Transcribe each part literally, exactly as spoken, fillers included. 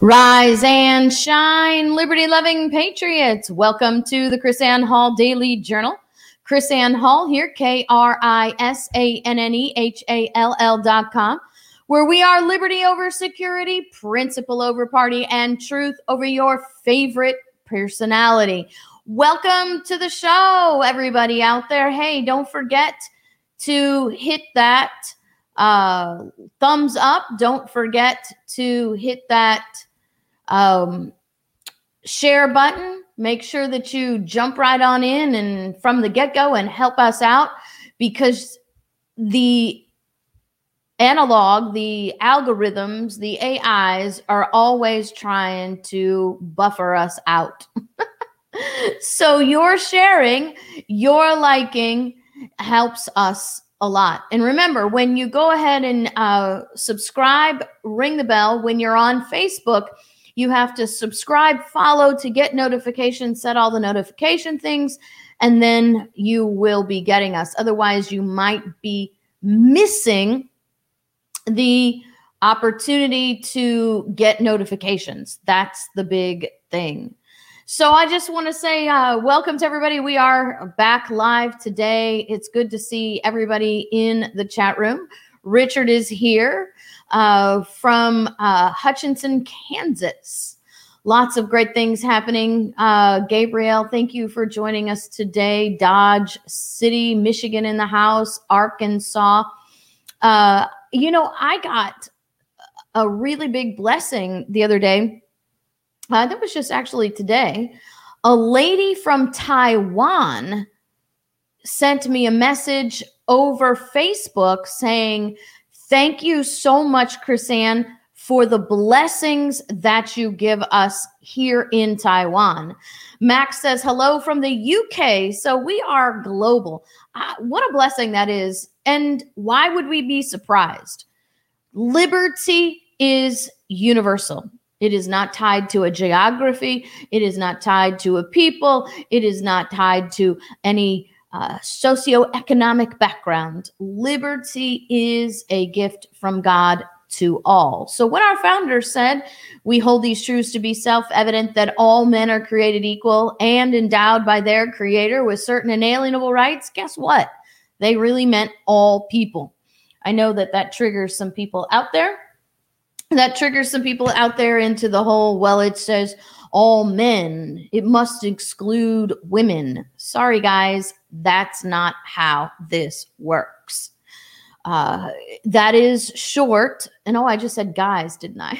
Rise and shine, liberty-loving patriots. Welcome to the KrisAnne Hall Daily Journal. KrisAnne Hall here, K R I S A N N E H A L L dot com, where we are liberty over security, principle over party, and truth over your favorite personality. Welcome to the show, everybody out there. Hey, don't forget to hit that uh, thumbs up. Don't forget to hit that um, share button. Make sure that you jump right on in and from the get-go and help us out, because the analog, the algorithms, the A Is are always trying to buffer us out. So your sharing, your liking helps us a lot. And remember, when you go ahead and uh, subscribe, ring the bell. When you're on Facebook, you have to subscribe, follow to get notifications, set all the notification things, and then you will be getting us. Otherwise, you might be missing the opportunity to get notifications. That's the big thing. So I just want to say uh, welcome to everybody. We are back live today. It's good to see everybody in the chat room. Richard is here uh, from uh, Hutchinson, Kansas. Lots of great things happening. Uh, Gabriel, thank you for joining us today. Dodge City, Michigan in the house. Arkansas. Uh, you know, I got a really big blessing the other day. Uh, that was just actually today. A lady from Taiwan sent me a message over Facebook saying, thank you so much, KrisAnne, for the blessings that you give us here in Taiwan. Max says, hello from the U K. So we are global. Uh, what a blessing that is. And why would we be surprised? Liberty is universal. It is not tied to a geography. It is not tied to a people. It is not tied to any uh, socioeconomic background. Liberty is a gift from God to all. So when our founder said, we hold these truths to be self-evident that all men are created equal and endowed by their creator with certain inalienable rights, guess what? They really meant all people. I know that that triggers some people out there. That triggers some people out there into the whole, well, it says all men. It must exclude women. Sorry, guys, that's not how this works. Uh, that is short. And oh, I just said guys, didn't I?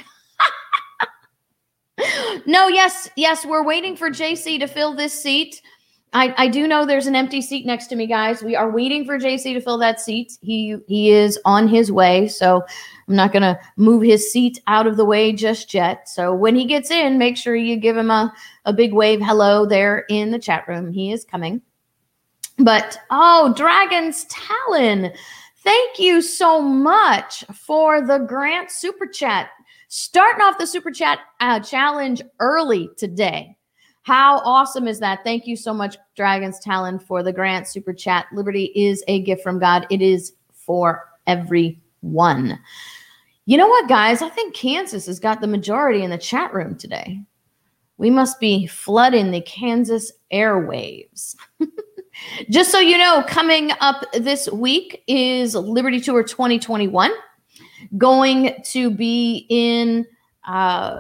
No, yes, yes, we're waiting for J C to fill this seat. I, I do know there's an empty seat next to me, guys. We are waiting for J C to fill that seat. He he is on his way, so I'm not going to move his seat out of the way just yet. So when he gets in, make sure you give him a, a big wave hello there in the chat room. He is coming. But, oh, Dragon's Talon, thank you so much for the Grant Super Chat. Starting off the Super Chat uh, challenge early today. How awesome is that? Thank you so much, Dragon's Talon, for the Grant Super Chat. Liberty is a gift from God. It is for everyone. You know what, guys? I think Kansas has got the majority in the chat room today. We must be flooding the Kansas airwaves. Just so you know, coming up this week is Liberty Tour twenty twenty-one. Going to be in uh,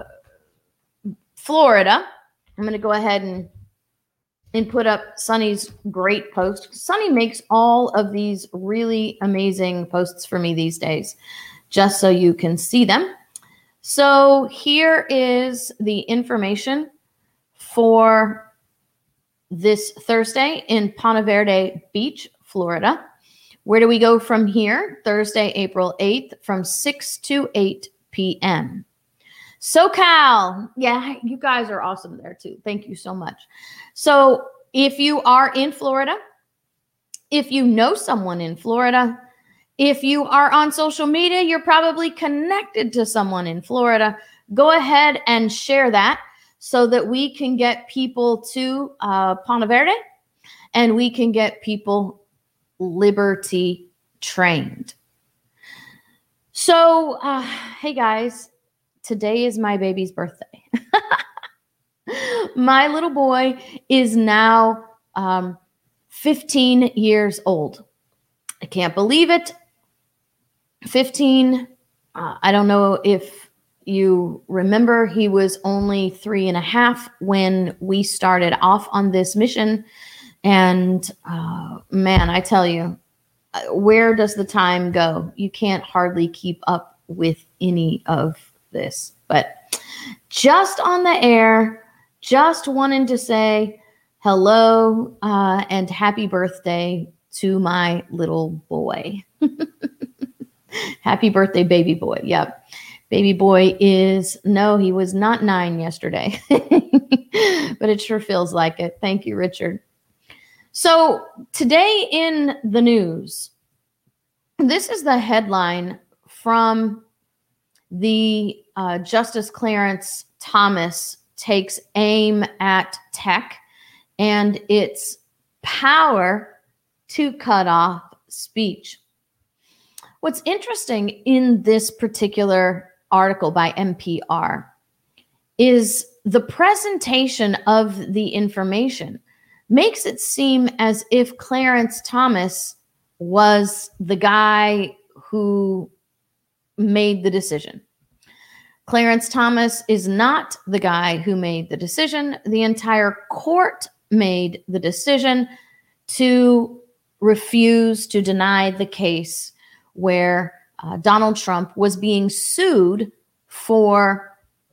Florida. I'm going to go ahead and, and put up Sunny's great post. Sunny makes all of these really amazing posts for me these days, just so you can see them. So here is the information for this Thursday in Ponte Verde Beach, Florida. Where do we go from here? Thursday, April eighth from six to eight p.m. SoCal. Yeah, you guys are awesome there too. Thank you so much. So if you are in Florida, if you know someone in Florida, if you are on social media, you're probably connected to someone in Florida, go ahead and share that so that we can get people to uh, Ponte Verde and we can get people liberty trained. So, uh, hey guys, today is my baby's birthday. My little boy is now um, fifteen years old. I can't believe it. fifteen. Uh, I don't know if you remember, he was only three and a half when we started off on this mission. And uh, man, I tell you, where does the time go? You can't hardly keep up with any of this. But just on the air, just wanting to say hello uh, and happy birthday to my little boy. Happy birthday, baby boy. Yep. Baby boy is, no, he was not nine yesterday, but it sure feels like it. Thank you, Richard. So today in the news, this is the headline from the uh, Justice Clarence Thomas takes aim at tech and its power to cut off speech. What's interesting in this particular article by N P R is the presentation of the information makes it seem as if Clarence Thomas was the guy who made the decision. Clarence Thomas is not the guy who made the decision. The entire court made the decision to refuse to deny the case where uh, Donald Trump was being sued for,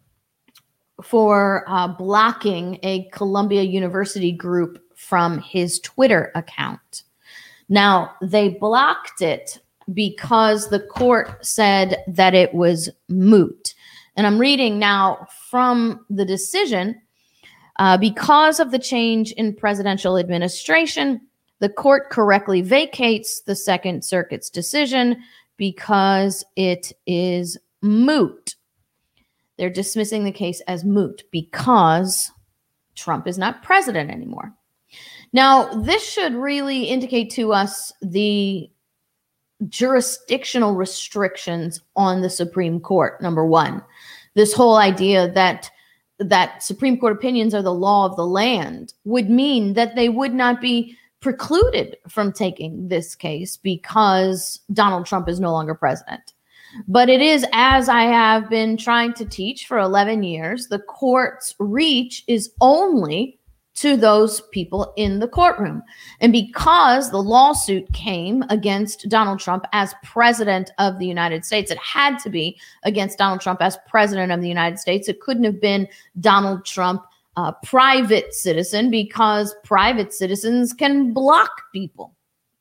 for uh, blocking a Columbia University group from his Twitter account. Now, they blocked it because the court said that it was moot. And I'm reading now from the decision. Uh, because of the change in presidential administration, the court correctly vacates the Second Circuit's decision because it is moot. They're dismissing the case as moot because Trump is not president anymore. Now, this should really indicate to us the jurisdictional restrictions on the Supreme Court. Number one, this whole idea that that Supreme Court opinions are the law of the land would mean that they would not be precluded from taking this case because Donald Trump is no longer president. But it is, as I have been trying to teach for eleven years, the court's reach is only to those people in the courtroom. And because the lawsuit came against Donald Trump as president of the United States, it had to be against Donald Trump as president of the United States. It couldn't have been Donald Trump, a private citizen, because private citizens can block people.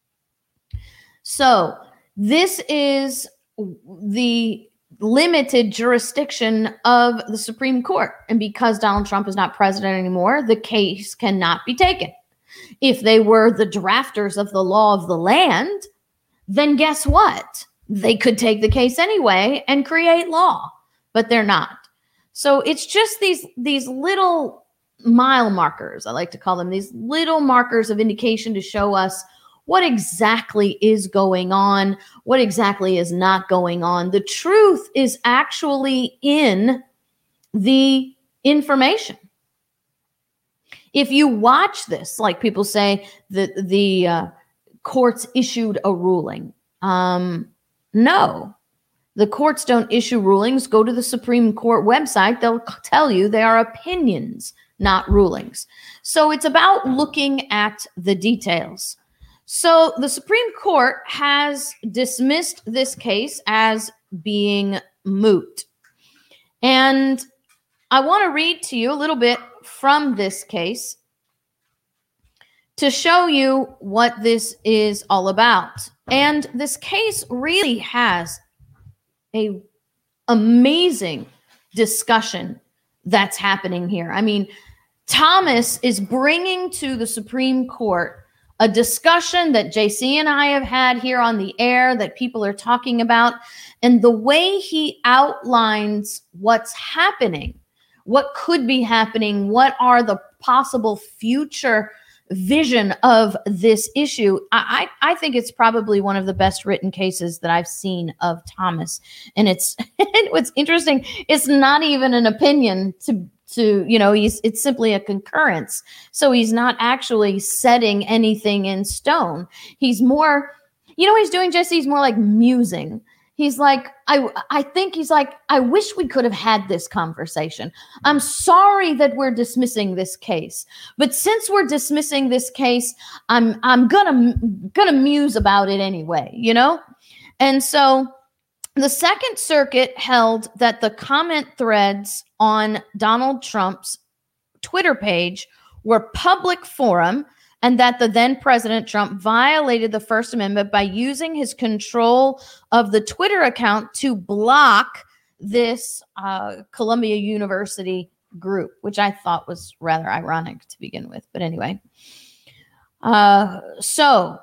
So this is the limited jurisdiction of the Supreme Court. And because Donald Trump is not president anymore, the case cannot be taken. If they were the drafters of the law of the land, then guess what? They could take the case anyway and create law, but they're not. So it's just these, these little mile markers, I like to call them, these little markers of indication to show us what exactly is going on, what exactly is not going on. The truth is actually in the information. If you watch this, like people say, the, the uh, courts issued a ruling. Um, no, the courts don't issue rulings. Go to the Supreme Court website. They'll tell you they are opinions, not rulings. So it's about looking at the details. So the Supreme Court has dismissed this case as being moot. And I want to read to you a little bit from this case to show you what this is all about. And this case really has a amazing discussion that's happening here. I mean, Thomas is bringing to the Supreme Court a discussion that J C and I have had here on the air that people are talking about, and the way he outlines what's happening, what could be happening, what are the possible future vision of this issue. I, I, I think it's probably one of the best written cases that I've seen of Thomas. And it's what's interesting, it's not even an opinion to to, you know, he's it's simply a concurrence. So he's not actually setting anything in stone. He's more, you know what he's doing, Jesse? He's more like musing. He's like, I, I think he's like, I wish we could have had this conversation. I'm sorry that we're dismissing this case, but since we're dismissing this case, I'm, I'm gonna, gonna muse about it anyway, you know? And so the Second Circuit held that the comment threads on Donald Trump's Twitter page were public forum, and that the then President Trump violated the First Amendment by using his control of the Twitter account to block this uh, Columbia University group, which I thought was rather ironic to begin with. But anyway, uh, so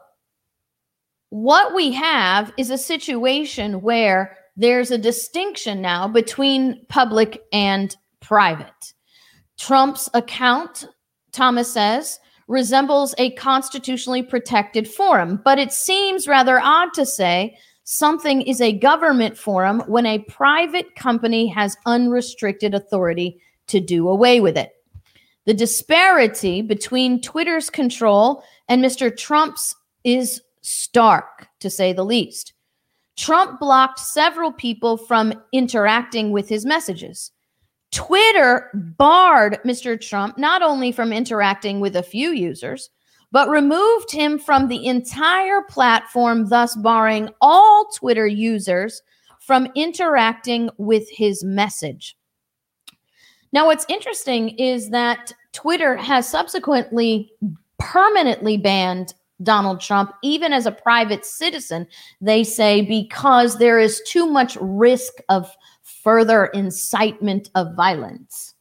what we have is a situation where there's a distinction now between public and private. Trump's account, Thomas says, resembles a constitutionally protected forum, but it seems rather odd to say something is a government forum when a private company has unrestricted authority to do away with it. The disparity between Twitter's control and Mister Trump's is stark, to say the least. Trump blocked several people from interacting with his messages. Twitter barred Mister Trump not only from interacting with a few users, but removed him from the entire platform, thus barring all Twitter users from interacting with his message. Now, what's interesting is that Twitter has subsequently permanently banned Donald Trump, even as a private citizen, they say, because there is too much risk of further incitement of violence.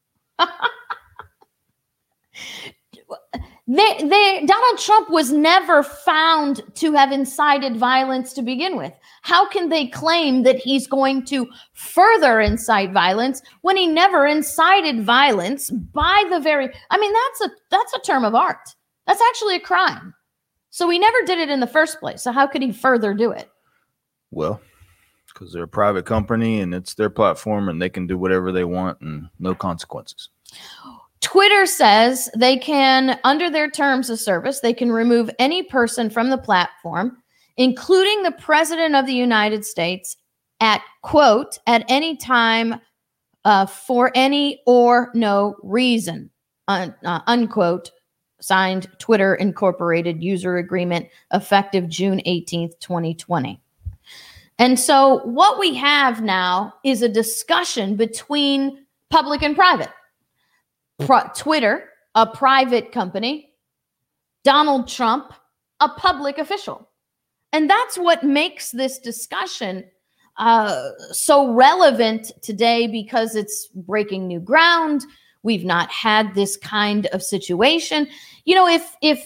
they, they, Donald Trump was never found to have incited violence to begin with. How can they claim that he's going to further incite violence when he never incited violence by the very, I mean, that's a that's a term of art. That's actually a crime. So he never did it in the first place. So how could he further do it? Well, because they're a private company and it's their platform and they can do whatever they want and no consequences. Twitter says they can, under their terms of service, they can remove any person from the platform, including the President of the United States, at, quote, at any time uh, for any or no reason, un, uh, unquote, signed Twitter Incorporated user agreement effective June eighteenth, twenty twenty. And so what we have now is a discussion between public and private. Pro- Twitter, a private company, Donald Trump, a public official. And that's what makes this discussion uh, so relevant today, because it's breaking new ground. We've not had this kind of situation. You know, if if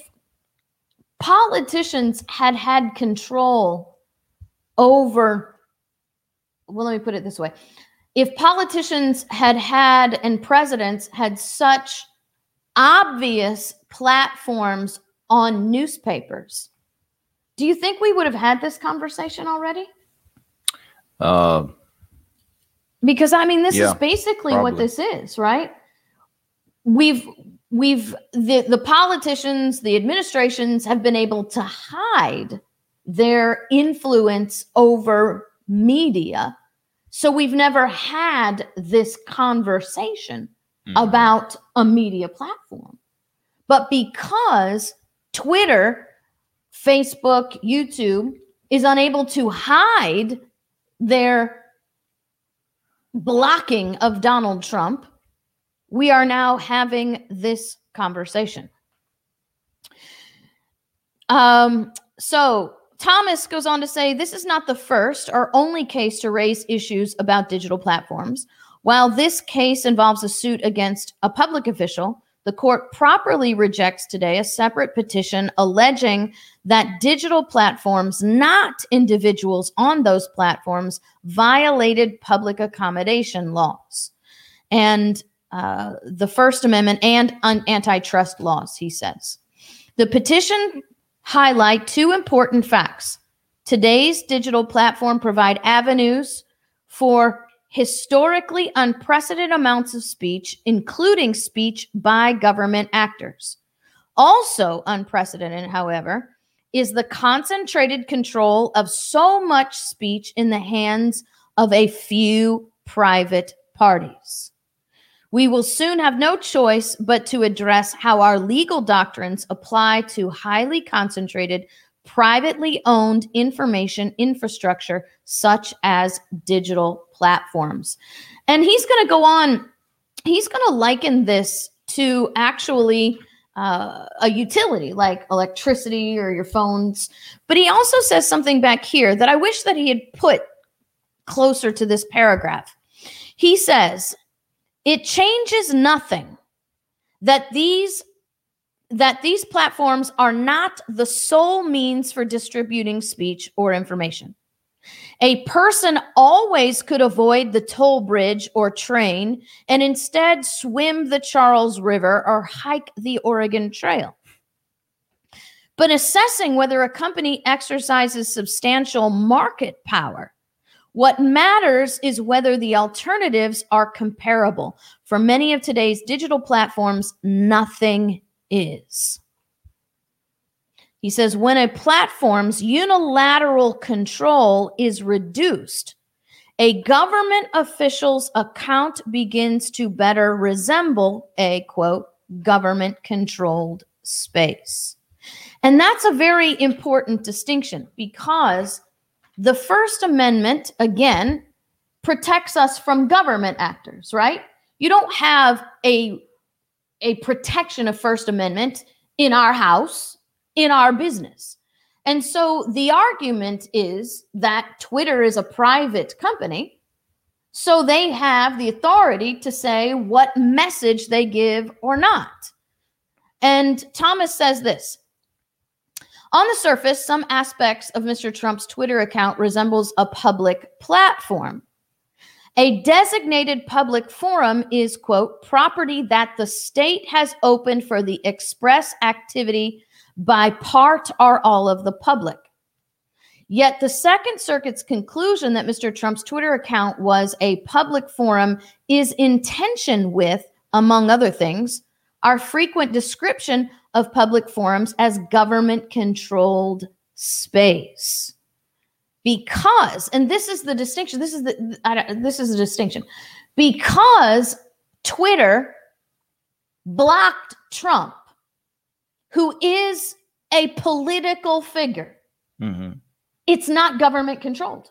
politicians had had control over, well, let me put it this way. If politicians had had and presidents had such obvious platforms on newspapers, do you think we would have had this conversation already? Uh, because, I mean, this yeah, is basically probably. what this is, right? We've we've the, the politicians, the administrations have been able to hide their influence over media. So we've never had this conversation mm-hmm. about a media platform. But because Twitter, Facebook, YouTube is unable to hide their blocking of Donald Trump, we are now having this conversation. Um, so Thomas goes on to say, this is not the first or only case to raise issues about digital platforms. While this case involves a suit against a public official, the court properly rejects today a separate petition alleging that digital platforms, not individuals on those platforms, violated public accommodation laws and uh, the First Amendment and un- antitrust laws, he says. The petition highlight two important facts. Today's digital platform provide avenues for historically unprecedented amounts of speech, including speech by government actors. Also unprecedented, however, is the concentrated control of so much speech in the hands of a few private parties. We will soon have no choice but to address how our legal doctrines apply to highly concentrated, privately owned information infrastructure, such as digital platforms. And he's going to go on, he's going to liken this to actually uh, a utility like electricity or your phones. But he also says something back here that I wish that he had put closer to this paragraph. He says, it changes nothing that these that these platforms are not the sole means for distributing speech or information. A person always could avoid the toll bridge or train and instead swim the Charles River or hike the Oregon Trail. But assessing whether a company exercises substantial market power, what matters is whether the alternatives are comparable. For many of today's digital platforms, nothing is. He says, when a platform's unilateral control is reduced, a government official's account begins to better resemble a, quote, government-controlled space. And that's a very important distinction because the First Amendment, again, protects us from government actors, right? You don't have a, a protection of First Amendment in our house, in our business. And so the argument is that Twitter is a private company, so they have the authority to say what message they give or not. And Thomas says this, on the surface, some aspects of Mister Trump's Twitter account resembles a public platform. A designated public forum is, quote, property that the state has opened for the express activity by part or all of the public. Yet the Second Circuit's conclusion that Mister Trump's Twitter account was a public forum is in tension with, among other things, our frequent description of public forums as government-controlled space. Because, and this is the distinction, this is the I don't, this is the distinction, because Twitter blocked Trump, who is a political figure. Mm-hmm. It's not government-controlled.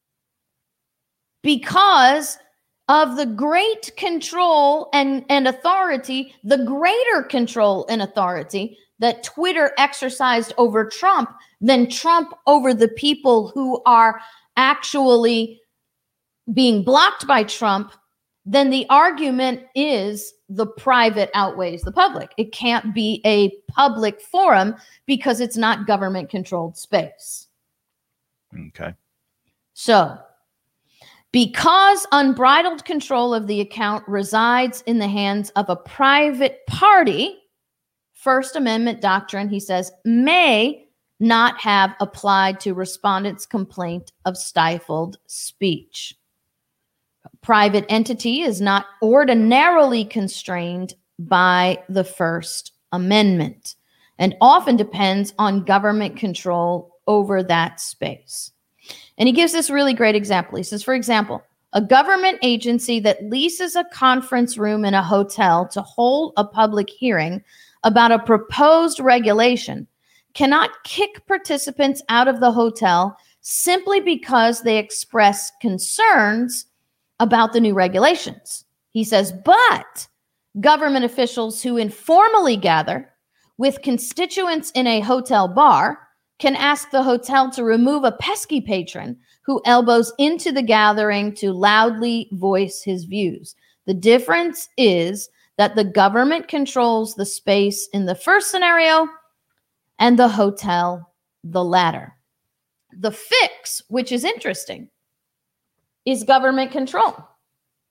Because of the great control and, and authority, the greater control and authority that Twitter exercised over Trump than Trump over the people who are actually being blocked by Trump, then the argument is the private outweighs the public. It can't be a public forum because it's not government-controlled space. Okay. So, because unbridled control of the account resides in the hands of a private party, First Amendment doctrine, he says, may not have applied to respondents' complaint of stifled speech. A private entity is not ordinarily constrained by the First Amendment and often depends on government control over that space. And he gives this really great example. He says, for example, a government agency that leases a conference room in a hotel to hold a public hearing about a proposed regulation cannot kick participants out of the hotel simply because they express concerns about the new regulations. He says, but government officials who informally gather with constituents in a hotel bar can ask the hotel to remove a pesky patron who elbows into the gathering to loudly voice his views. The difference is that the government controls the space in the first scenario and the hotel the latter. The fix, which is interesting, is government control.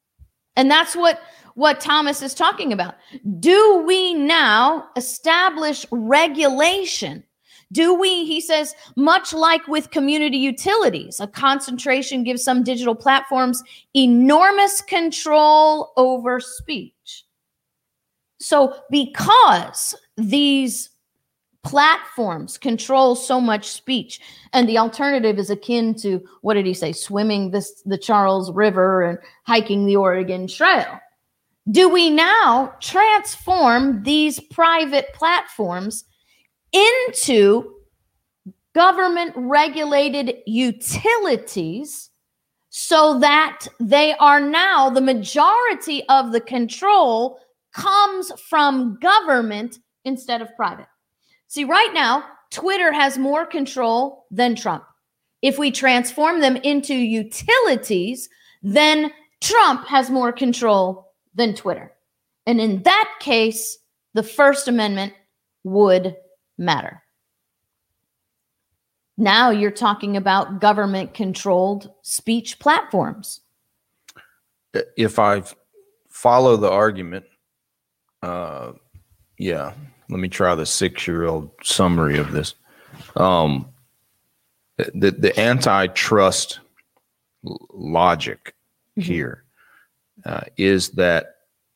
And that's what, what Thomas is talking about. Do we now establish regulation? Do we, he says, much like with community utilities, a concentration gives some digital platforms enormous control over speech. So because these platforms control so much speech, and the alternative is akin to, what did he say, swimming this the Charles River and hiking the Oregon Trail, do we now transform these private platforms into government regulated utilities so that they are now, the majority of the control comes from government instead of private? See, right now, Twitter has more control than Trump. If we transform them into utilities, then Trump has more control than Twitter. And in that case, the First Amendment would matter. Now you're talking about government-controlled speech platforms. If I follow the argument, uh, yeah, let me try the six-year-old summary of this. Um, the, the antitrust logic mm-hmm. here uh, is that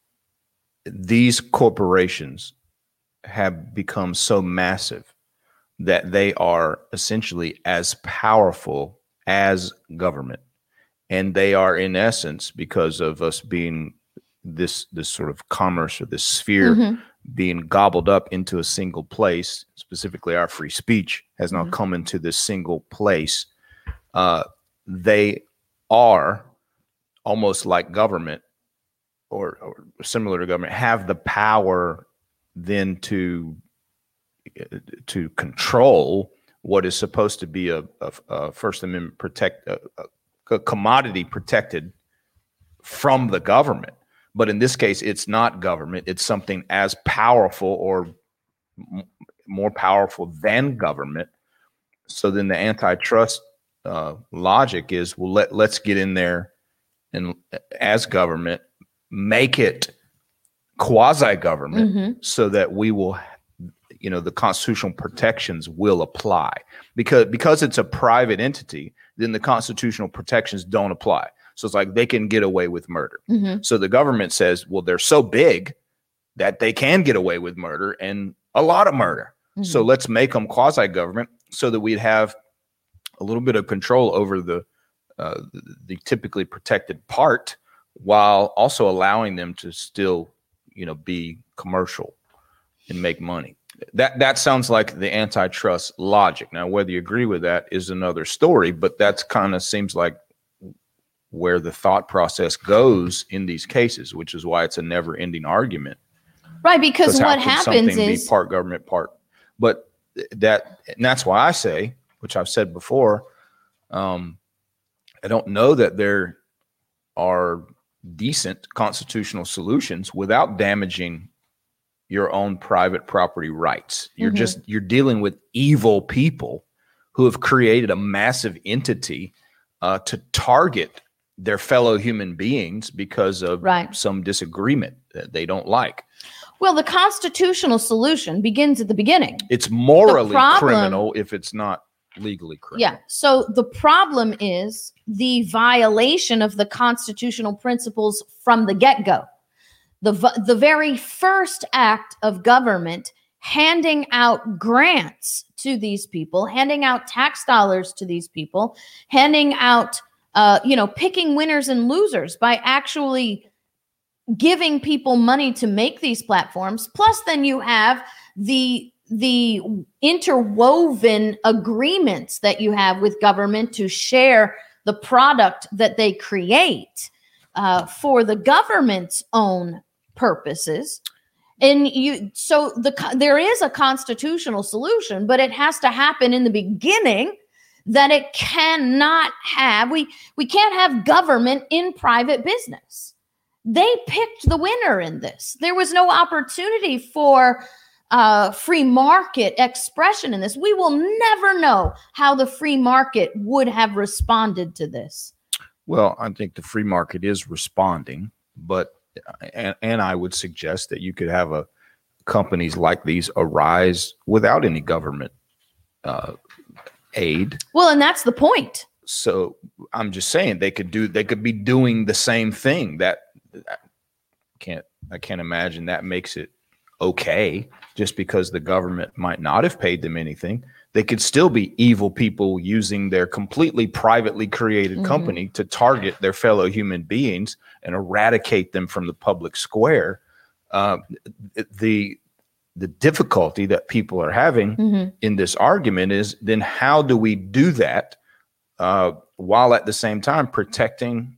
these corporations have become so massive that they are essentially as powerful as government. And they are, in essence, because of us being this, this sort of commerce or this sphere mm-hmm. being gobbled up into a single place, specifically our free speech has now mm-hmm. come into this single place. Uh, they are almost like government or, or similar to government, have the power then to to control what is supposed to be a, a, a First Amendment protect a, a commodity protected from the government. But in this case, it's not government. It's something as powerful or m- more powerful than government. So then the antitrust uh, logic is, well, let, let's get in there and as government, make it quasi-government mm-hmm. so that we will, you know, the constitutional protections will apply. Because, because it's a private entity, then the constitutional protections don't apply. So it's like they can get away with murder. Mm-hmm. So the government says, well, they're so big that they can get away with murder and a lot of murder. Mm-hmm. So let's make them quasi-government so that we'd have a little bit of control over the uh, the, the typically protected part while also allowing them to still, you know, be commercial and make money. That that sounds like the antitrust logic. Now, whether you agree with that is another story, but that's kind of seems like where the thought process goes in these cases, which is why it's a never-ending argument. Right, because what happens is be part government, part, but that and that's why I say, which I've said before, um, I don't know that there are decent constitutional solutions without damaging your own private property rights. You're mm-hmm. just you're dealing with evil people who have created a massive entity uh, to target their fellow human beings because of right. some disagreement that they don't like. Well, the constitutional solution begins at the beginning. It's morally problem, criminal if it's not legally criminal. Yeah. So the problem is the violation of the constitutional principles from the get-go. The, the very first act of government handing out grants to these people, handing out tax dollars to these people, handing out, uh, you know, picking winners and losers by actually giving people money to make these platforms. Plus, then you have the the interwoven agreements that you have with government to share the product that they create uh, for the government's own purposes. And you, so the there is a constitutional solution, but it has to happen in the beginning. That it cannot have we we can't have government in private business. They picked the winner in this. There was no opportunity for uh, free market expression in this. We will never know how the free market would have responded to this. Well, I think the free market is responding. but and, and I would suggest that you could have a companies like these arise without any government uh, aid. Well, and that's the point. So I'm just saying they could do, they could be doing the same thing. That I can't, I can't imagine that makes it okay just because the government might not have paid them anything. They could still be evil people using their completely privately created mm-hmm. company to target their fellow human beings and eradicate them from the public square. Uh, the the difficulty that people are having mm-hmm. in this argument is then how do we do that uh, while at the same time protecting,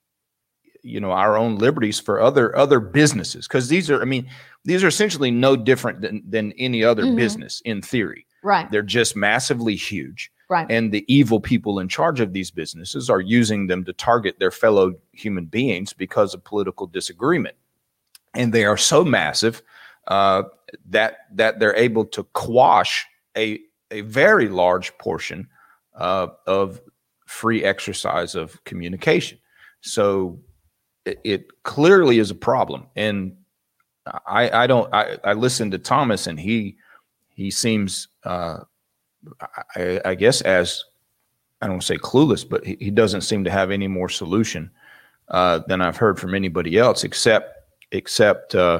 you know, our own liberties for other other businesses? Because these are, I mean, these are essentially no different than than any other mm-hmm. business in theory. Right. They're just massively huge. Right. And the evil people in charge of these businesses are using them to target their fellow human beings because of political disagreement. And they are so massive uh, that that they're able to quash a a very large portion uh, of free exercise of communication. So it, it clearly is a problem. And I, I don't. I, I listened to Thomas, and he he seems, uh, I, I guess, as I don't want to say clueless, but he, he doesn't seem to have any more solution uh, than I've heard from anybody else, except. except, uh,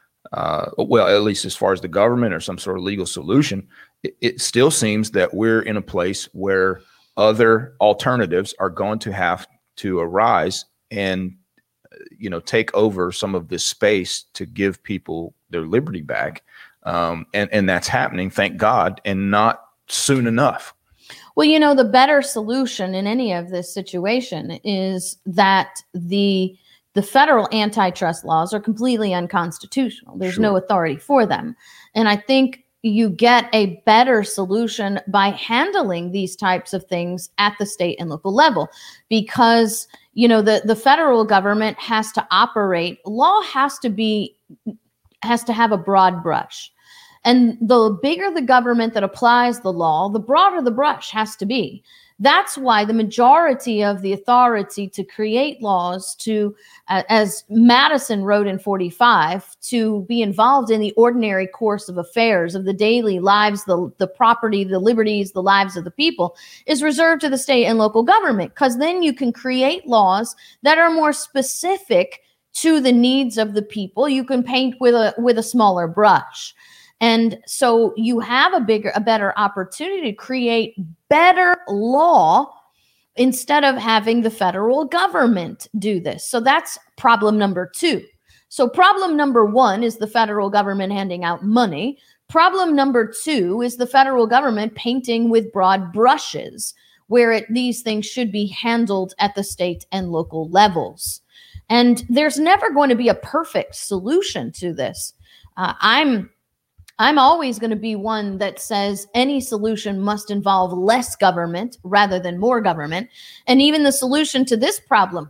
uh, well, at least as far as the government or some sort of legal solution, it, it still seems that we're in a place where other alternatives are going to have to arise and, you know, take over some of this space to give people their liberty back. Um, and, and that's happening, thank God, and not soon enough. Well, you know, the better solution in any of this situation is that the The federal antitrust laws are completely unconstitutional. There's Sure. no authority for them. And I think you get a better solution by handling these types of things at the state and local level, because, you know, the, the federal government has to operate. Law has to be, has to have a broad brush. And the bigger the government that applies the law, the broader the brush has to be. That's why the majority of the authority to create laws, to, uh, as Madison wrote in forty-five, to be involved in the ordinary course of affairs of the daily lives, the, the property, the liberties, the lives of the people, is reserved to the state and local government, because then you can create laws that are more specific to the needs of the people. You can paint with a with a smaller brush. And so you have a bigger, a better opportunity to create better law instead of having the federal government do this. So that's problem number two. So problem number one is the federal government handing out money. Problem number two is the federal government painting with broad brushes, where it, these things should be handled at the state and local levels. And there's never going to be a perfect solution to this. Uh, I'm I'm always going to be one that says any solution must involve less government rather than more government. And even the solution to this problem,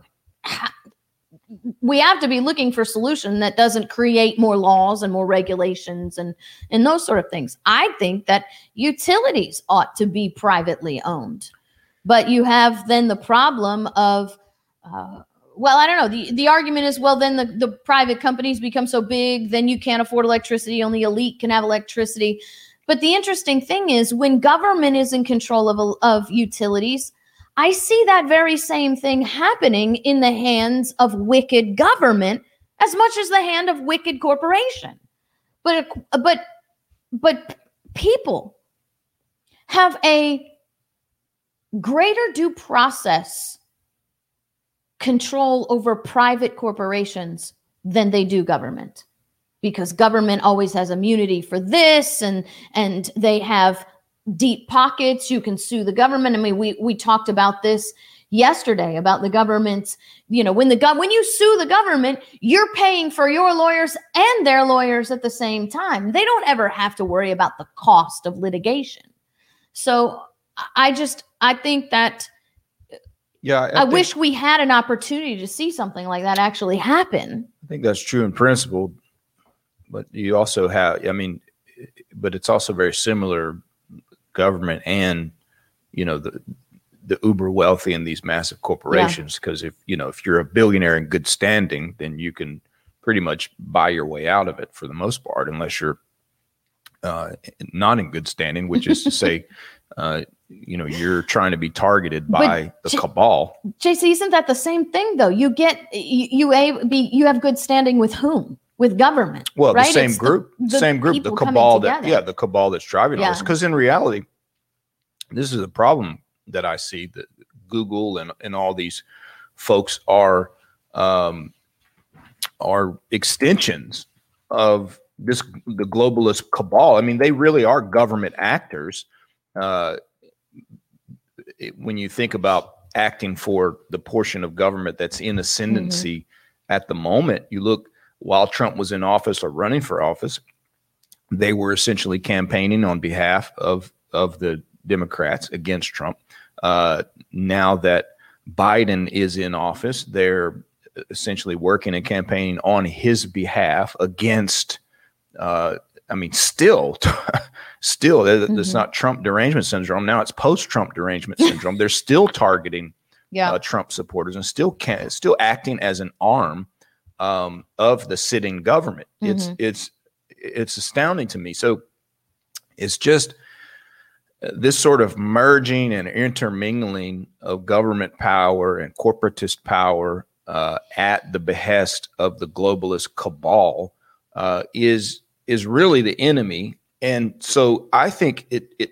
we have to be looking for a solution that doesn't create more laws and more regulations and, and those sort of things. I think that utilities ought to be privately owned. But you have then the problem of, uh, well, I don't know. The, the argument is, well, then the, the private companies become so big, then you can't afford electricity. Only elite can have electricity. But the interesting thing is, when government is in control of, of utilities, I see that very same thing happening in the hands of wicked government as much as the hand of wicked corporation. But, but, but people have a greater due process control over private corporations than they do government, because government always has immunity for this, and and they have deep pockets. You can sue the government. I mean, we we talked about this yesterday about the government's, you know, when the gov- when you sue the government, you're paying for your lawyers and their lawyers at the same time. They don't ever have to worry about the cost of litigation. So I just I think that Yeah, I, I think, wish we had an opportunity to see something like that actually happen. I think that's true in principle, but you also have, I mean, but it's also very similar, government and, you know, the the uber wealthy and these massive corporations. Because yeah. if you know if you're a billionaire in good standing, then you can pretty much buy your way out of it for the most part, unless you're uh, not in good standing, which is to say, uh, you know, you're trying to be targeted by but the J- cabal. J C, isn't that the same thing though? You get you you a be you have good standing with whom? With government. Well, right? the same it's group, the, the same group, the cabal that yeah, the cabal that's driving yeah. all this. Because in reality, this is a problem that I see that Google and and all these folks are um, are extensions of this the globalist cabal. I mean, they really are government actors. Uh, it, when you think about acting for the portion of government that's in ascendancy mm-hmm. at the moment, you look while Trump was in office or running for office, they were essentially campaigning on behalf of of the Democrats against Trump. Uh, now that Biden is in office, they're essentially working and campaigning on his behalf against, uh, I mean, still, still, mm-hmm. it's not Trump derangement syndrome. Now it's post-Trump derangement syndrome. They're still targeting yeah. uh, Trump supporters and still can, still acting as an arm um, of the sitting government. Mm-hmm. It's it's it's astounding to me. So it's just this sort of merging and intermingling of government power and corporatist power uh, at the behest of the globalist cabal uh, is is really the enemy. And so I think it it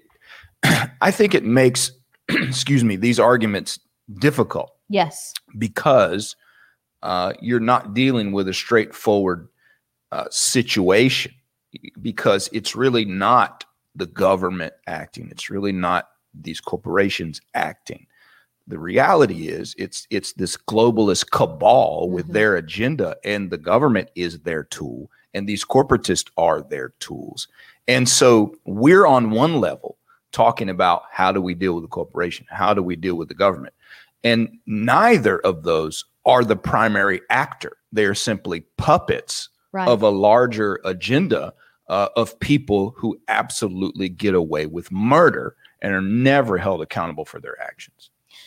I think it makes excuse me these arguments difficult. Yes, because uh, you're not dealing with a straightforward uh, situation, because it's really not the government acting. It's really not these corporations acting. The reality is it's it's this globalist cabal with mm-hmm. their agenda, and the government is their tool, and these corporatists are their tools. And so we're on one level talking about how do we deal with the corporation? How do we deal with the government? And neither of those are the primary actor. They are simply puppets right. of a larger agenda uh, of people who absolutely get away with murder and are never held accountable for their actions.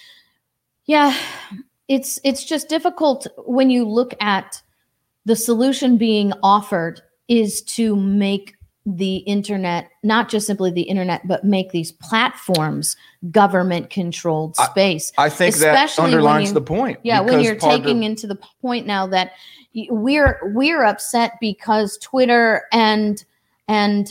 Yeah, it's it's just difficult when you look at the solution being offered is to make the internet, not just simply the internet, but make these platforms government-controlled space. I, I think Especially that underlines you, the point. Yeah, when you're taking of, into the point now that we're we're upset because Twitter and and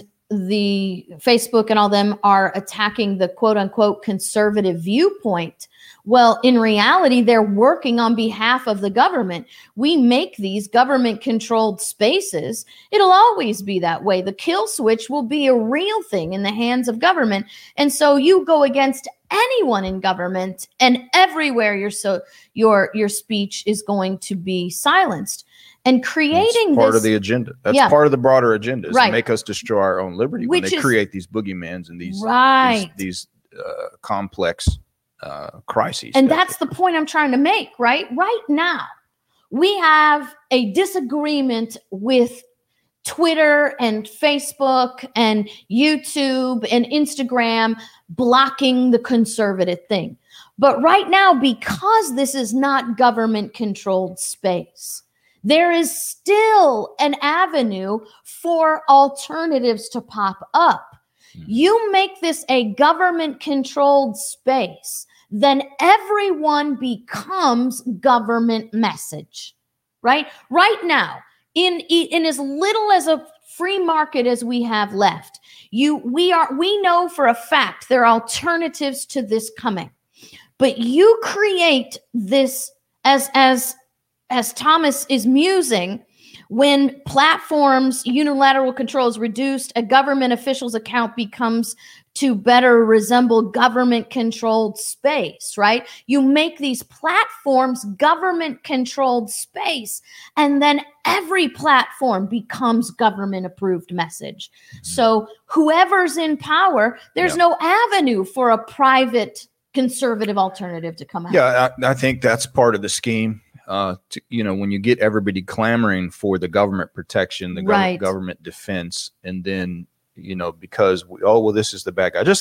the Facebook and all them are attacking the quote-unquote conservative viewpoint. Well, in reality, they're working on behalf of the government. We make these government-controlled spaces. It'll always be that way. The kill switch will be a real thing in the hands of government. And so you go against anyone in government, and everywhere your so your your speech is going to be silenced. And creating That's part this, of the agenda. That's yeah. part of the broader agenda is right. to make us destroy our own liberty Which when they is, create these boogeymans and these right. these, these uh, complex uh, crises. And that that's the point I'm trying to make, right? Right now, we have a disagreement with Twitter and Facebook and YouTube and Instagram blocking the conservative thing. But right now, because this is not government-controlled space, there is still an avenue for alternatives to pop up. Mm. You make this a government-controlled space, then everyone becomes government message, right? Right now, in, in as little as a free market as we have left, you we are we know for a fact there are alternatives to this coming. But you create this as as as Thomas is musing, when platforms unilateral control is reduced, a government official's account becomes to better resemble government-controlled space, right? You make these platforms government-controlled space, and then every platform becomes government-approved message. Mm-hmm. So whoever's in power, there's yeah. no avenue for a private conservative alternative to come out. Yeah, I, I think that's part of the scheme. Uh, to, you know, when you get everybody clamoring for the government protection, the right. gov- government defense, and then, you know, because we, oh, well, this is the bad guy. Just like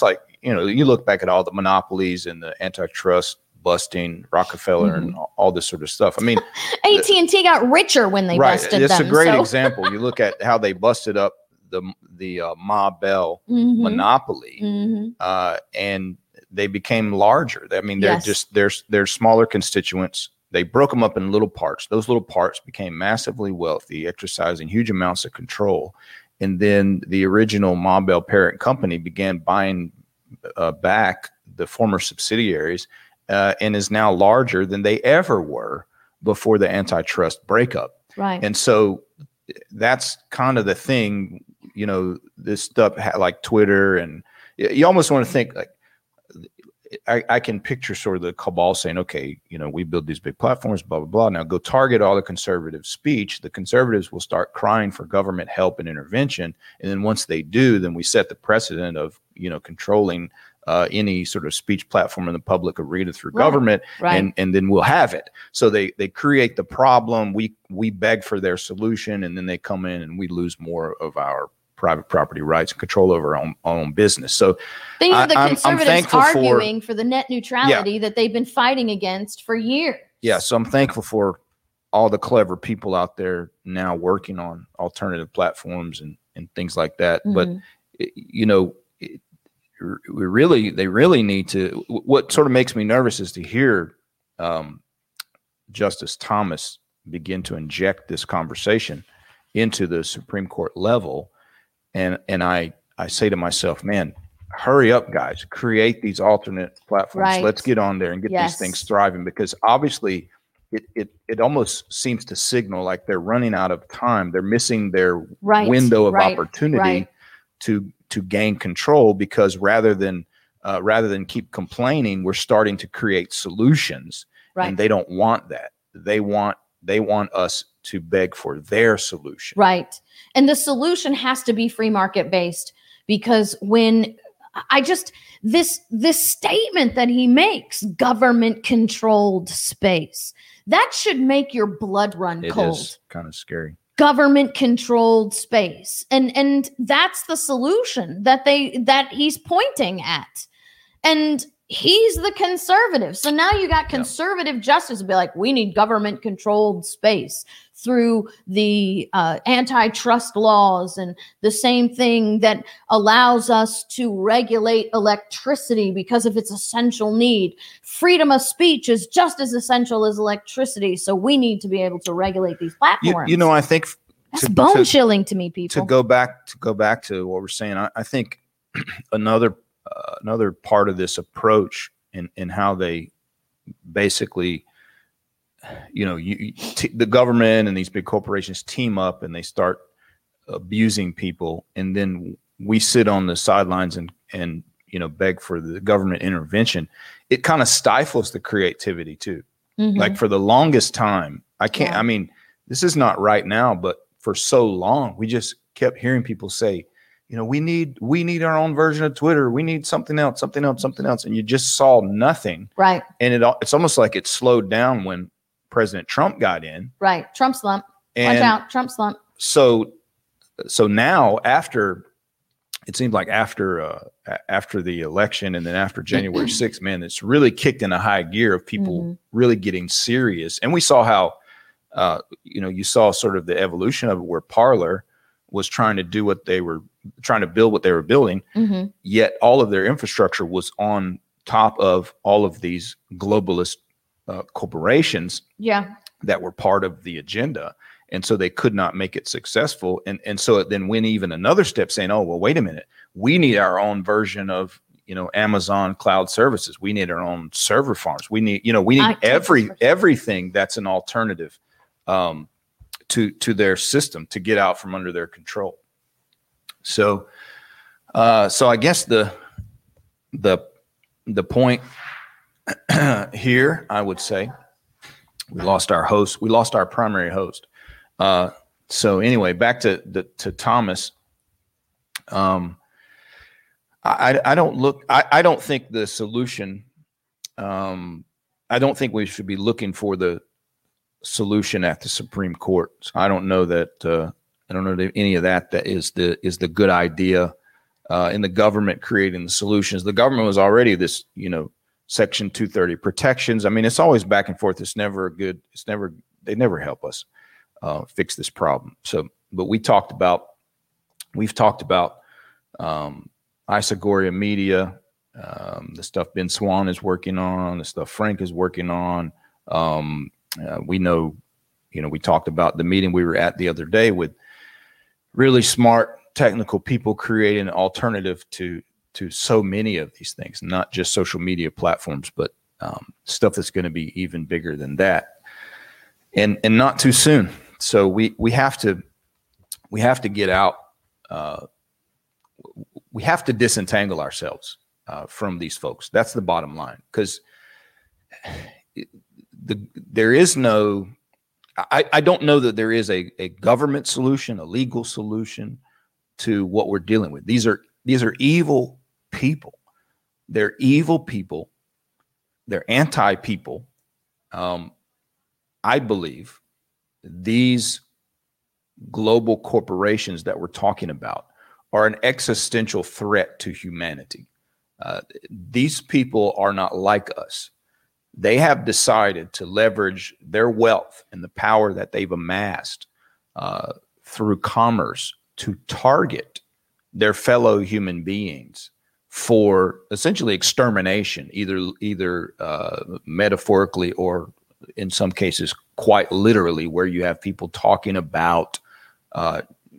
you know, you look back at all the monopolies and the antitrust busting, Rockefeller, mm-hmm. and all, all this sort of stuff. I mean, A T and T got richer when they right, busted it's them. It's a great so. example. You look at how they busted up the the uh, Ma Bell mm-hmm. monopoly, mm-hmm. uh, and they became larger. I mean, they're yes. just they're they're smaller constituents. They broke them up in little parts. Those little parts became massively wealthy, exercising huge amounts of control. And then the original Ma Bell parent company began buying uh, back the former subsidiaries, uh, and is now larger than they ever were before the antitrust breakup. Right. And so that's kind of the thing, you know, this stuff like Twitter, and you almost want to think like, I, I can picture sort of the cabal saying, okay, you know, we build these big platforms, blah, blah, blah. Now go target all the conservative speech. The conservatives will start crying for government help and intervention. And then once they do, then we set the precedent of, you know, controlling uh, any sort of speech platform in the public arena through right. government. Right. And, and then we'll have it. So they, they create the problem. We, we beg for their solution, and then they come in and we lose more of our private property rights and control over our own, our own business. So these are the conservatives I'm, I'm arguing for, for the net neutrality yeah. that they've been fighting against for years. Yeah. So I'm thankful for all the clever people out there now working on alternative platforms and, and things like that. Mm-hmm. But, it, you know, it, we really, they really need to, what sort of makes me nervous is to hear um, Justice Thomas begin to inject this conversation into the Supreme Court level. And and I, I say to myself, man, hurry up, guys, create these alternate platforms. Right. Let's get on there and get yes. these things thriving, because obviously it, it it almost seems to signal like they're running out of time. They're missing their right. window of right. opportunity right. to to gain control, because rather than uh, rather than keep complaining, we're starting to create solutions. Right. And they don't want that. They want they want us to beg for their solution. Right. And the solution has to be free market based, because when I just, this, this statement that he makes, government controlled space, that should make your blood run it cold. It is kind of scary. Government controlled space. And, and that's the solution that they, that he's pointing at. And he's the conservative. So now you got conservative yeah. justice be like, we need government controlled space through the uh, antitrust laws, and the same thing that allows us to regulate electricity because of its essential need. Freedom of speech is just as essential as electricity. So we need to be able to regulate these platforms. You, you know, I think that's to, bone to, chilling to me, people. To go back to go back to what we're saying, I, I think another Uh, another part of this approach in, in how they basically, you know, you, t- the government and these big corporations team up and they start abusing people. And then we sit on the sidelines and, and, you know, beg for the government intervention. It kind of stifles the creativity too. Mm-hmm. Like for the longest time, I can't, yeah. I mean, this is not right now, but for so long, we just kept hearing people say, you know, we need we need our own version of Twitter. We need something else, something else, something else. And you just saw nothing. Right. And it it's almost like it slowed down when President Trump got in. Right. Trump slump. And watch out. Trump slump. So so now after it seems like after uh, after the election and then after January sixth, man, it's really kicked in a high gear of people mm-hmm. really getting serious. And we saw how, uh, you know, you saw sort of the evolution of it where Parler was trying to do what they were trying to build what they were building, mm-hmm. yet all of their infrastructure was on top of all of these globalist uh, corporations yeah. that were part of the agenda. And so they could not make it successful. And, and so it then went even another step saying, oh, well, wait a minute. We need our own version of, you know, Amazon cloud services. We need our own server farms. We need, you know, we need every, everything that's an alternative um, to, to their system to get out from under their control. So, uh, so I guess the, the, the point here, I would say we lost our host. We lost our primary host. Uh, so anyway, back to the, to Thomas. Um, I, I don't look, I, I don't think the solution, um, I don't think we should be looking for the solution at the Supreme Court. So I don't know that, uh, I don't know that any of that that is the is the good idea. uh, in the government creating the solutions. The government was already this, you know, Section two thirty protections. I mean, it's always back and forth. It's never a good, it's never, they never help us uh, fix this problem. So, but we talked about, we've talked about um, Isagoria Media, um, the stuff Ben Swan is working on, the stuff Frank is working on. Um, uh, we know, you know, we talked about the meeting we were at the other day with really smart technical people creating an alternative to to so many of these things, not just social media platforms, but um, stuff that's going to be even bigger than that, and and not too soon. So we we have to we have to get out. Uh, we have to disentangle ourselves uh, from these folks. That's the bottom line, because the there is no. I, I don't know that there is a, a government solution, a legal solution to what we're dealing with. These are these are evil people. They're evil people. They're anti-people. Um, I believe these global corporations that we're talking about are an existential threat to humanity. Uh, these people are not like us. They have decided to leverage their wealth and the power that they've amassed uh, through commerce to target their fellow human beings for essentially extermination, either either uh, metaphorically or in some cases quite literally, where you have people talking about uh,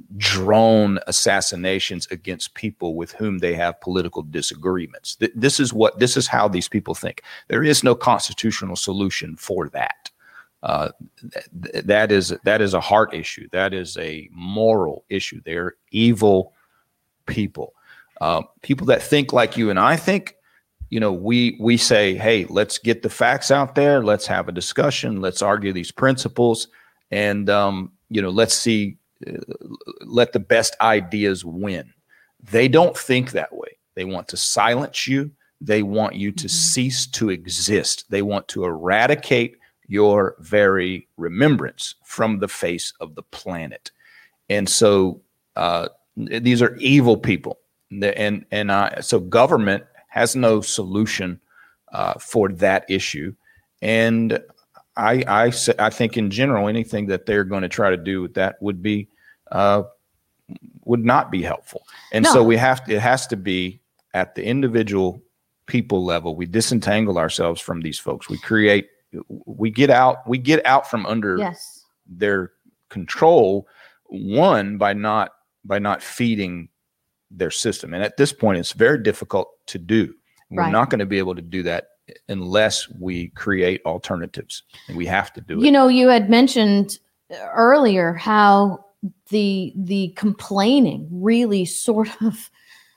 drone assassinations against people with whom they have political disagreements. Th- this is what this is how these people think. There is no constitutional solution for that. Uh, th- that is that is a heart issue. That is a moral issue. They're evil people. Uh, people that think like you and I think. You know, we we say, hey, let's get the facts out there. Let's have a discussion. Let's argue these principles, and um, you know, let's see. Uh, let the best ideas win. They don't think that way. They want to silence you. They want you to mm-hmm. cease to exist. They want to eradicate your very remembrance from the face of the planet. And so uh, these are evil people. And and I, so government has no solution uh, for that issue. And I, I, I think in general, anything that they're going to try to do with that would be, uh, would not be helpful. And no. so we have to, it has to be at the individual people level. We disentangle ourselves from these folks. We create, we get out, we get out from under yes. their control, one, by not, by not feeding their system. And at this point, it's very difficult to do. We're right. not going to be able to do that unless we create alternatives, and we have to do it. You know, you had mentioned earlier how the the complaining really sort of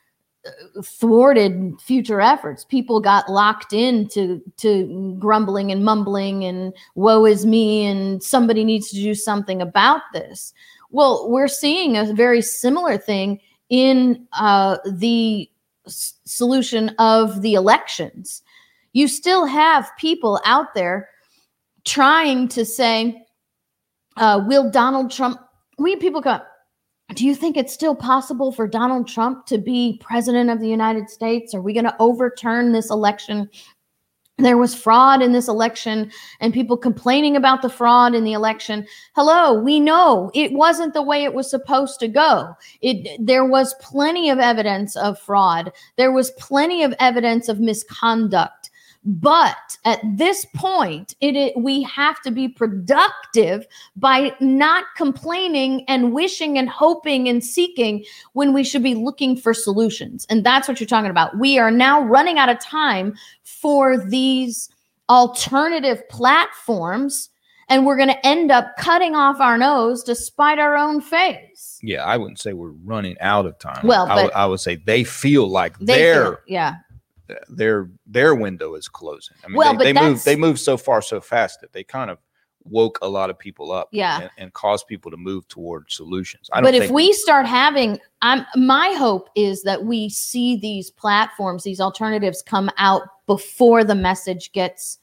thwarted future efforts. People got locked into to grumbling and mumbling and woe is me and somebody needs to do something about this. Well, we're seeing a very similar thing in uh, the s- solution of the elections. You still have people out there trying to say, uh, will Donald Trump, we people go, do you think it's still possible for Donald Trump to be president of the United States? Are we going to overturn this election? There was fraud in this election and people complaining about the fraud in the election. Hello, we know it wasn't the way it was supposed to go. It, there was plenty of evidence of fraud. There was plenty of evidence of misconduct. But at this point, it, it we have to be productive by not complaining and wishing and hoping and seeking when we should be looking for solutions. And that's what you're talking about. We are now running out of time for these alternative platforms, and we're going to end up cutting off our nose to spite our own face. Yeah, I wouldn't say we're running out of time. Well, I, but w- I would say they feel like they they're feel, yeah. their their window is closing. I mean, well, they, but they move they move so far so fast that they kind of woke a lot of people up, yeah. and, and caused people to move toward solutions. I don't but if think we start having, I'm my hope is that we see these platforms, these alternatives come out before the message gets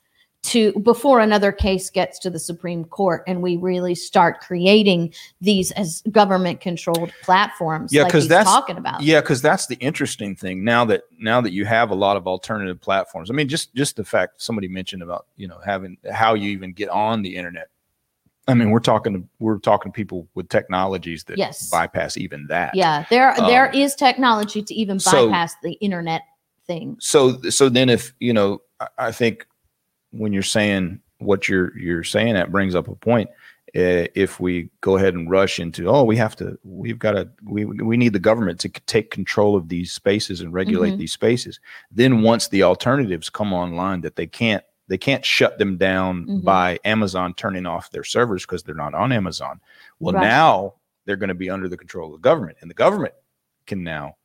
to before another case gets to the Supreme Court and we really start creating these as government controlled platforms yeah, like because he's that's talking about. Yeah, because that's the interesting thing. Now that now that you have a lot of alternative platforms. I mean, just just the fact somebody mentioned about, you know, having how you even get on the internet. I mean, we're talking to we're talking to people with technologies that Yes. bypass even that. Yeah, there Um, there is technology to even so- bypass the internet thing. So so then if, you know, I, I think when you're saying what you're you're saying, that brings up a point. Uh, if we go ahead and rush into, oh, we have to, we've got to, we we need the government to c- take control of these spaces and regulate Mhm. these spaces. Then once the alternatives come online, that they can't they can't shut them down Mhm. by Amazon turning off their servers because they're not on Amazon. Well, Right. now they're going to be under the control of the government, and the government can now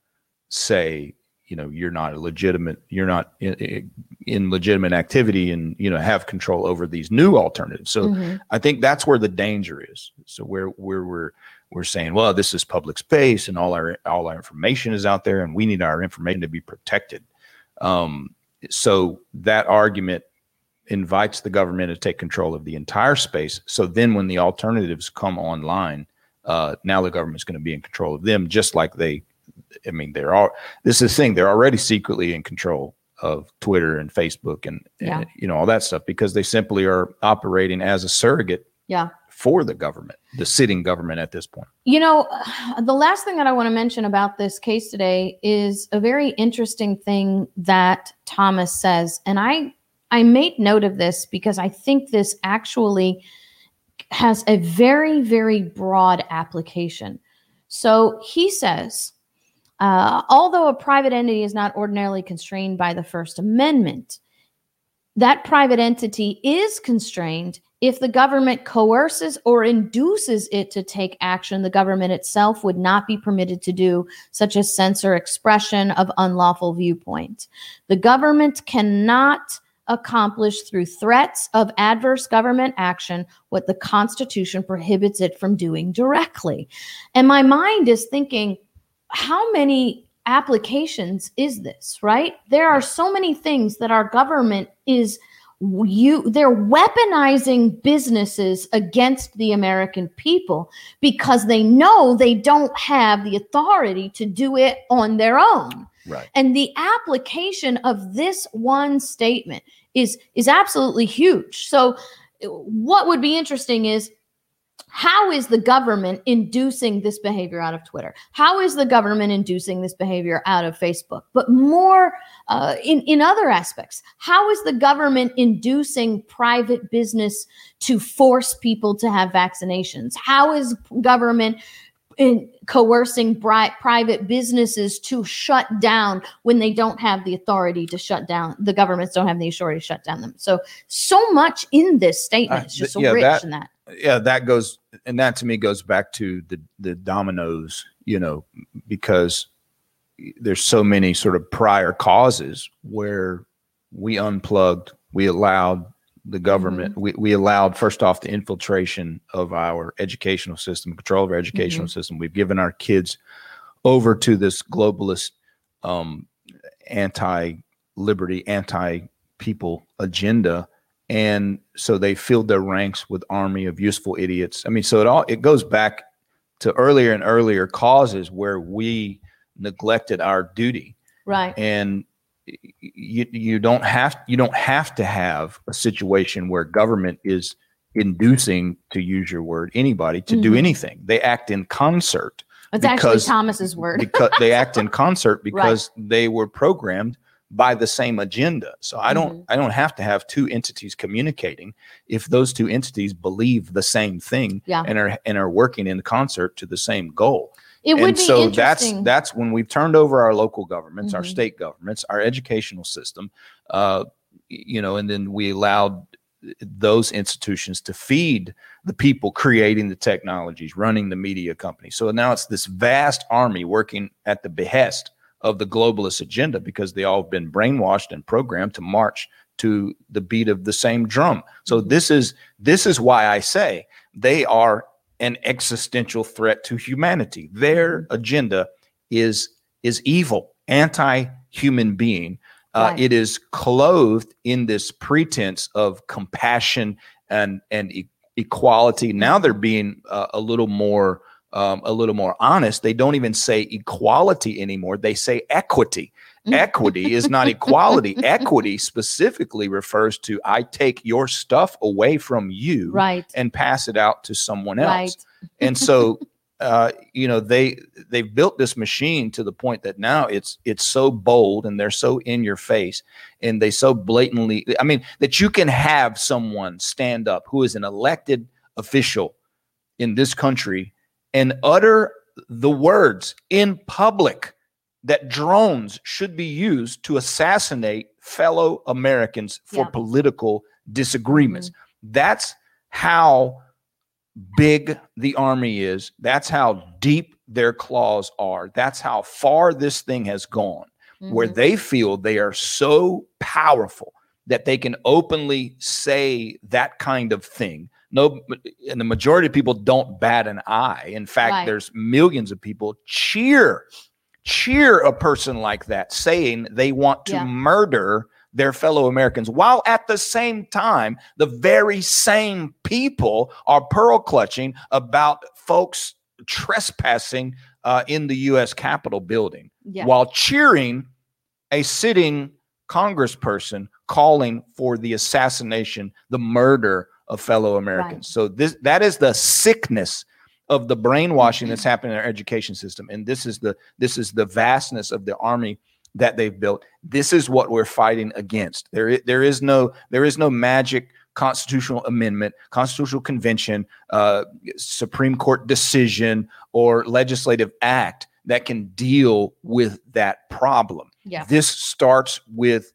say, you know, you're not a legitimate, you're not in, in legitimate activity, and, you know, have control over these new alternatives. So Mhm. I think that's where the danger is. So where where we're we're saying, well, this is public space, and all our all our information is out there, and we need our information to be protected. Um, so that argument invites the government to take control of the entire space. So then when the alternatives come online, uh, now the government's going to be in control of them, just like they, I mean, they're all, this is the thing, they're already secretly in control of Twitter and Facebook and, Yeah. and, you know, all that stuff, because they simply are operating as a surrogate Yeah. for the government, the sitting government at this point. You know, the last thing that I want to mention about this case today is a very interesting thing that Thomas says. And I, I made note of this because I think this actually has a very, very broad application. So he says, uh, although a private entity is not ordinarily constrained by the First Amendment, that private entity is constrained if the government coerces or induces it to take action the government itself would not be permitted to do, such as censor expression of unlawful viewpoint. The government cannot accomplish through threats of adverse government action what the Constitution prohibits it from doing directly. And my mind is thinking, how many applications is this, right? There are so many things that our government is you they're weaponizing businesses against the American people because they know they don't have the authority to do it on their own. Right. And the application of this one statement is is absolutely huge. So what would be interesting is, how is the government inducing this behavior out of Twitter? How is the government inducing this behavior out of Facebook? But more uh, in, in other aspects, how is the government inducing private business to force people to have vaccinations? How is government in coercing bri- private businesses to shut down when they don't have the authority to shut down? The governments don't have the authority to shut down them. So, so much in this statement Uh, is just th- so yeah, rich that- in that. Yeah, that goes, and that to me goes back to the the dominoes, you know, because there's so many sort of prior causes where we unplugged, we allowed the government, Mm-hmm. we, we allowed, first off, the infiltration of our educational system, control of our educational Mm-hmm. system. We've given our kids over to this globalist, um, anti-liberty, anti-people agenda. And so they filled their ranks with army of useful idiots. I mean, so it all, it goes back to earlier and earlier causes where we neglected our duty. Right. And you you don't have you don't have to have a situation where government is inducing, to use your word, anybody to do Mhm. anything. They act in concert. It's actually because- Thomas's word. because they act in concert because they were programmed by the same agenda. So I don't Mhm. I don't have to have two entities communicating if those two entities believe the same thing Yeah. and are and are working in concert to the same goal. It would And be so that's interesting. that's when we've turned over our local governments, our Mhm. state governments, our educational system, uh, you know, and then we allowed those institutions to feed the people creating the technologies, running the media companies. So now it's this vast army working at the behest of the globalist agenda because they all have been brainwashed and programmed to march to the beat of the same drum. So Mhm. this is this is why I say they are an existential threat to humanity. Their agenda is is evil, anti-human being, Uh, Right. It is clothed in this pretense of compassion and and e- equality. Now they're being uh, a little more um, a little more honest. They don't even say equality anymore. They say equity. Equity is not equality. Equity specifically refers to I take your stuff away from you Right. and pass it out to someone else. Right. And so, uh, you know, they they've built this machine to the point that now it's it's so bold and they're so in your face and they so blatantly. I mean, that you can have someone stand up who is an elected official in this country and utter the words in public that drones should be used to assassinate fellow Americans for Yeah. political disagreements. Mm-hmm. That's how big the Army is. That's how deep their claws are. That's how far this thing has gone, Mm-hmm. where they feel they are so powerful that they can openly say that kind of thing. No, and the majority of people don't bat an eye. In fact, Right. there's millions of people cheer, cheer a person like that, saying they want to Yeah. murder their fellow Americans, while at the same time, the very same people are pearl clutching about folks trespassing uh, in the U S Capitol building, Yeah. while cheering a sitting congressperson calling for the assassination, the murder of fellow Americans. Right. So this that is the sickness of the brainwashing that's happening in our education system, and this is the this is the vastness of the Army that they've built. This is what we're fighting against. There is, there is no there is no magic constitutional amendment, constitutional convention, uh, Supreme Court decision, or legislative act that can deal with that problem. Yeah. This starts with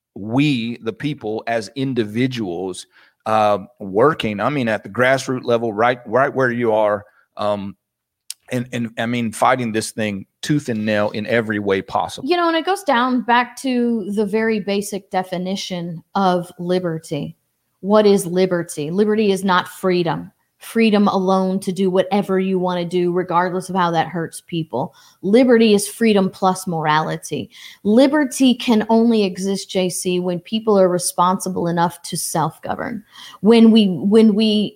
we, the people, as individuals, uh, working. I mean, at the grassroots level, right, right where you are, um, and and I mean, fighting this thing tooth and nail in every way possible. You know, and it goes down back to the very basic definition of liberty. What is liberty? Liberty is not freedom. Freedom alone to do whatever you want to do, regardless of how that hurts people. Liberty is freedom plus morality. Liberty can only exist, J C, when people are responsible enough to self-govern. When we, when we,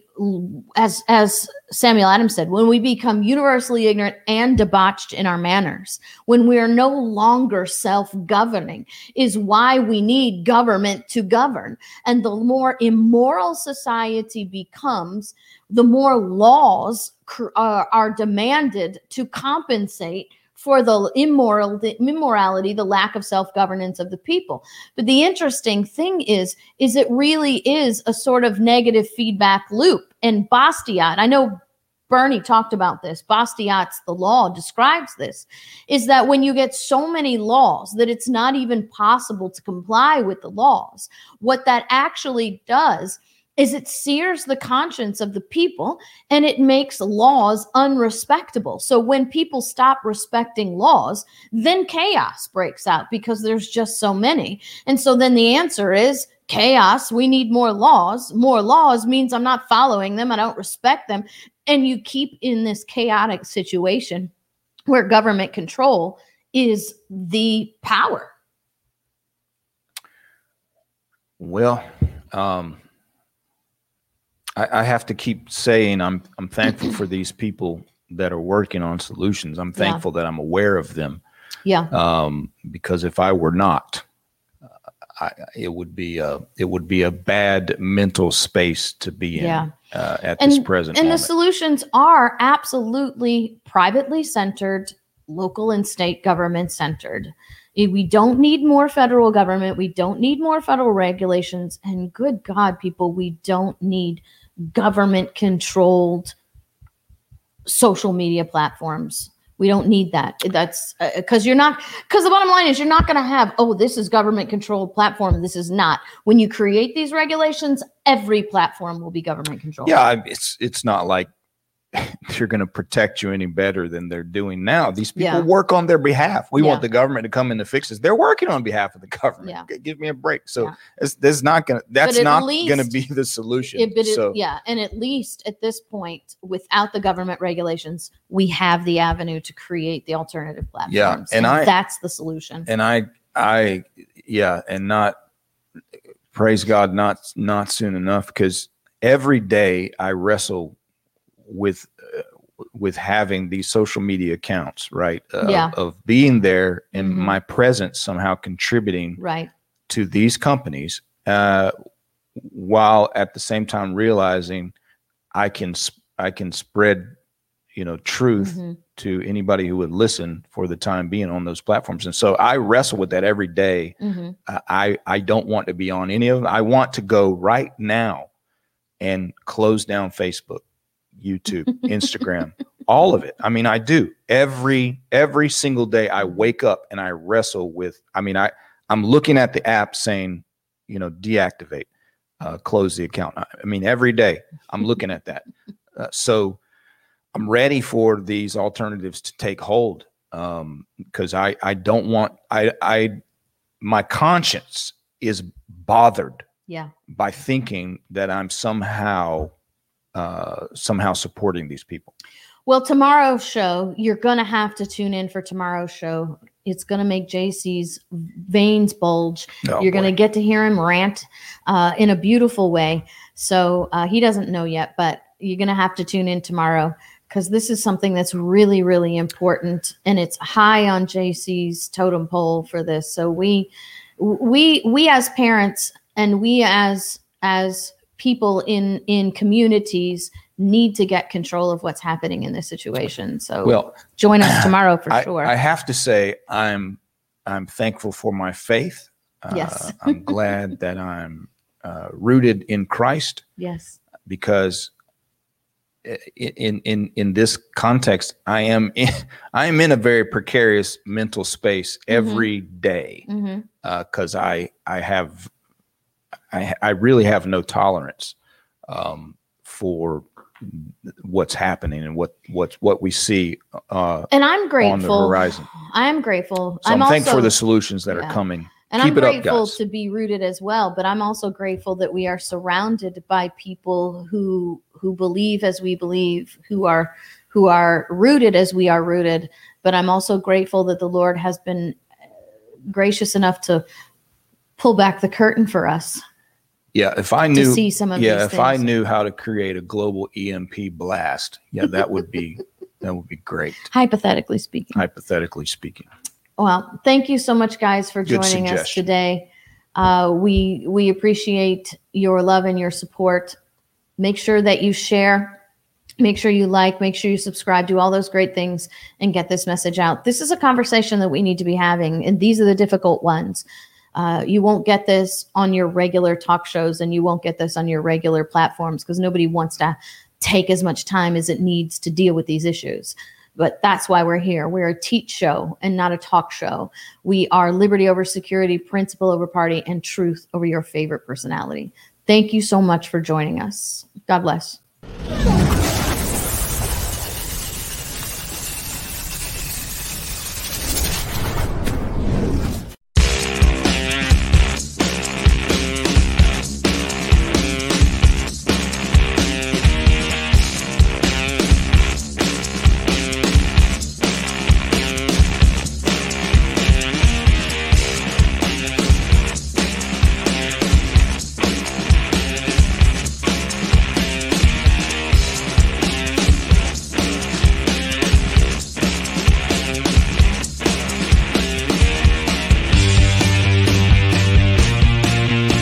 as as Samuel Adams said, when we become universally ignorant and debauched in our manners, when we are no longer self-governing, is why we need government to govern. And the more immoral society becomes, the more laws cr- uh, are demanded to compensate for the immoral, the immorality, the lack of self-governance of the people. But the interesting thing is, is it really is a sort of negative feedback loop. And Bastiat, I know Bernie talked about this, Bastiat's The Law describes this, is that when you get so many laws that it's not even possible to comply with the laws, what that actually does is it sears the conscience of the people and it makes laws unrespectable. So when people stop respecting laws, then chaos breaks out because there's just so many. And so then the answer is chaos. We need more laws. More laws means I'm not following them. I don't respect them. And you keep in this chaotic situation where government control is the power. Well, um, I, I have to keep saying I'm I'm thankful for these people that are working on solutions. I'm thankful yeah. that I'm aware of them. Yeah. Um, because if I were not, uh, I, it would be a it would be a bad mental space to be in yeah. uh, at and, this present and moment. The solutions are absolutely privately centered, local and state government centered. We don't need more federal government. We don't need more federal regulations. And good God, people, we don't need government controlled social media platforms. We don't need that. That's because uh, you're not, because the bottom line is you're not going to have, oh, this is government controlled platform. This is not. When you create these regulations, every platform will be government controlled. Yeah, it's it's not like they're going to protect you any better than they're doing now. These people yeah. work on their behalf. We yeah. want the government to come in to fix this. They're working on behalf of the government. Yeah. Give me a break. So yeah. it's, that's not going to, that's not least, going to be the solution. It, but so. it, yeah. And at least at this point, without the government regulations, we have the avenue to create the alternative platforms. Yeah. And, and I, that's the solution. And I, I, yeah, and not, praise God, not not soon enough, because every day I wrestle with uh, with having these social media accounts, right? Uh, Yeah. of, of being there and Mhm. my presence somehow contributing Right. to these companies, uh, while at the same time realizing I can sp- I can spread, you know, truth hmm to anybody who would listen for the time being on those platforms. And so I wrestle with that every day. hmm I, I don't want to be on any of them. I want to go right now and close down Facebook, YouTube, Instagram, all of it. I mean, I do every, every single day I wake up and I wrestle with, I mean, I, I'm looking at the app saying, you know, deactivate, uh, close the account. I, I mean, every day I'm looking at that. Uh, so I'm ready for these alternatives to take hold. Um, cause I, I don't want, I, I, my conscience is bothered Yeah. by thinking that I'm somehow uh, somehow supporting these people. Well, tomorrow's show, you're going to have to tune in for tomorrow's show. It's going to make J C's veins bulge. Oh, you're going to boy. get to hear him rant uh, in a beautiful way. So uh, he doesn't know yet, but you're going to have to tune in tomorrow because this is something that's really, really important. And it's high on J C's totem pole for this. So we, we, we as parents and we as, as people in, in communities need to get control of what's happening in this situation. So Well, join us tomorrow for I, sure. I have to say I'm I'm thankful for my faith. Uh, Yes. I'm glad that I'm uh, rooted in Christ, yes. because in in in this context, I am in, I am in a very precarious mental space every day, Mm-hmm. because uh, I I have I I really have no tolerance um, for what's happening and what what what we see uh, And I'm grateful. on the horizon. I'm grateful. So I'm, I'm thankful also for the solutions that yeah. are coming. And Keep I'm it up, grateful guys. to be rooted as well, but I'm also grateful that we are surrounded by people who who believe as we believe, who are who are rooted as we are rooted. But I'm also grateful that the Lord has been gracious enough to pull back the curtain for us. Yeah, if I to knew, see some of yeah, these if things. I knew how to create a global E M P blast, yeah, that would be that would be great. Hypothetically speaking. Hypothetically speaking. Well, thank you so much, guys, for Good joining us suggestion. today. Uh, we we appreciate your love and your support. Make sure that you share. Make sure you like. Make sure you subscribe. Do all those great things and get this message out. This is a conversation that we need to be having, and these are the difficult ones. Uh, you won't get this on your regular talk shows, and you won't get this on your regular platforms because nobody wants to take as much time as it needs to deal with these issues. But that's why we're here. We're a teach show and not a talk show. We are liberty over security, principle over party, and truth over your favorite personality. Thank you so much for joining us. God bless.